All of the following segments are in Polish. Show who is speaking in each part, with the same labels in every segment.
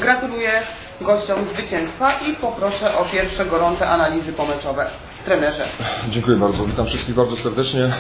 Speaker 1: Gratuluję gościom zwycięstwa i poproszę o pierwsze gorące analizy pomeczowe. Trenerze.
Speaker 2: Dziękuję bardzo. Witam wszystkich bardzo serdecznie.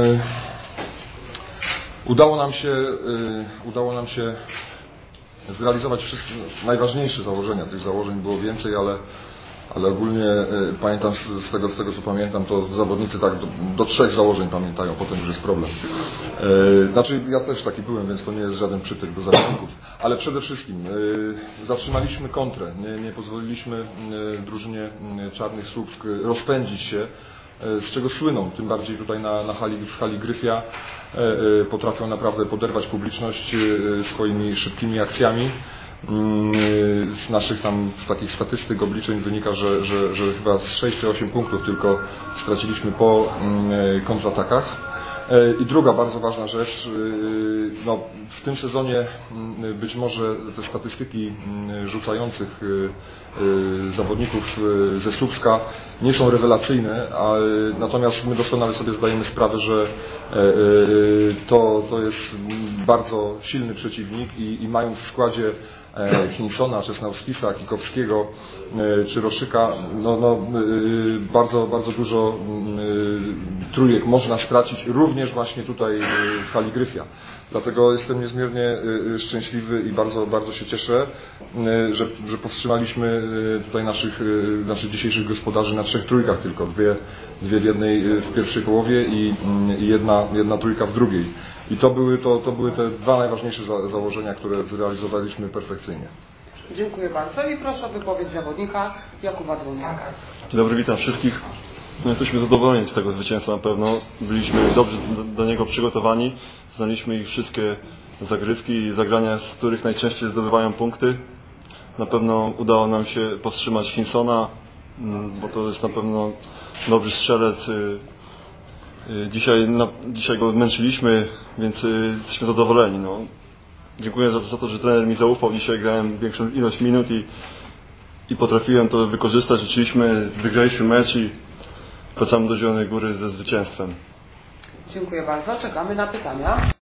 Speaker 2: Udało nam się zrealizować wszystkie najważniejsze założenia. Tych założeń było więcej, ale ogólnie pamiętam z tego co pamiętam, to zawodnicy tak do 3 założeń pamiętają, potem już jest problem. Znaczy ja też taki byłem, więc to nie jest żaden przytyk do zawodników. Ale przede wszystkim zatrzymaliśmy kontrę, nie pozwoliliśmy drużynie Czarnych Słupsk rozpędzić się, z czego słyną, tym bardziej tutaj w hali Gryfia. Potrafią naprawdę poderwać publiczność swoimi szybkimi akcjami. Z naszych tam takich statystyk, obliczeń wynika, że chyba z 6 czy 8 punktów tylko straciliśmy po kontratakach. I druga bardzo ważna rzecz, no, w tym sezonie być może te statystyki rzucających zawodników ze Słupska nie są rewelacyjne, natomiast my doskonale sobie zdajemy sprawę, że to jest bardzo silny przeciwnik i mając w składzie Hinsona, Czesnauskisa, Kikowskiego czy Roszyka, bardzo dużo trójek można stracić również właśnie tutaj w hali Gryfia. Dlatego jestem niezmiernie szczęśliwy i bardzo się cieszę, że powstrzymaliśmy tutaj naszych dzisiejszych gospodarzy na 3 trójkach tylko. Dwie w pierwszej połowie i jedna trójka w drugiej. I to były te 2 najważniejsze założenia, które zrealizowaliśmy perfekcyjnie.
Speaker 1: Dziękuję bardzo i proszę o wypowiedź zawodnika Jakuba Druniaka.
Speaker 3: Dzień dobry, witam wszystkich. No, jesteśmy zadowoleni z tego zwycięstwa na pewno. Byliśmy dobrze do niego przygotowani. Znaliśmy ich wszystkie zagrywki i zagrania, z których najczęściej zdobywają punkty. Na pewno udało nam się powstrzymać Hinsona, bo to jest na pewno dobry strzelec. Dzisiaj go męczyliśmy, więc jesteśmy zadowoleni. No. Dziękuję za to, że trener mi zaufał. Dzisiaj grałem większą ilość minut i potrafiłem to wykorzystać. Wygraliśmy mecz i wracamy do Zielonej Góry ze zwycięstwem.
Speaker 1: Dziękuję bardzo. Czekamy na pytania.